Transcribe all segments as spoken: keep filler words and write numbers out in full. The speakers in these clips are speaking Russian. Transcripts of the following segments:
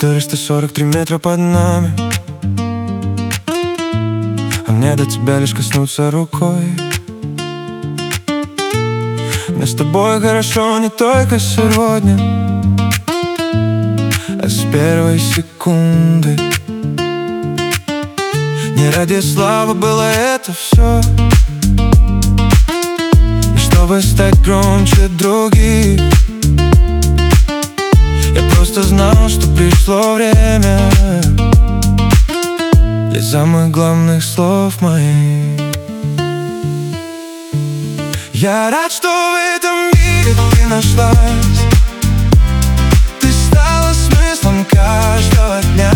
Четыреста сорок три метра под нами, а мне до тебя лишь коснуться рукой. Мне с тобой хорошо не только сегодня, а с первой секунды. Не ради славы было это все, и чтобы стать громче других. Я просто знал, что пришло время для самых главных слов моих. Я рад, что в этом мире ты нашлась. Ты стала смыслом каждого дня.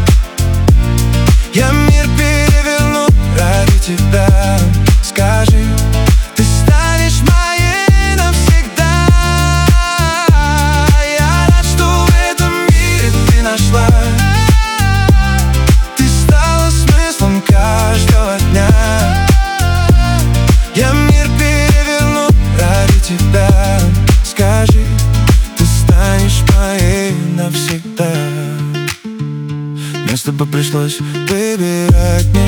Я мир переверну ради тебя. Скажи, ты станешь моей навсегда. Я рад, что в этом мире ты нашлась. Ты стала смыслом каждого дня. Я мир переверну ради тебя. Скажи, ты станешь моей навсегда. Мне с тобой пришлось выбирать мне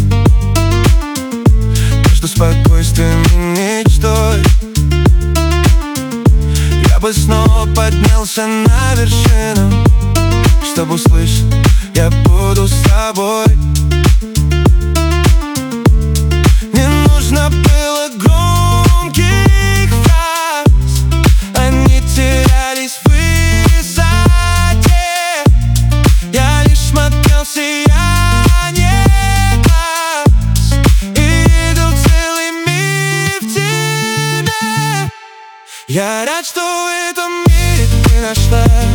между спокойствием и мечтой. Я бы снова поднялся на вершину, чтобы услышать: я буду с тобой. Не нужно было громких фраз, они терялись в высоте. Я лишь смотрел сияние глаз и видел целый мир в тебе. Я рад, что в этом мире ты нашлась.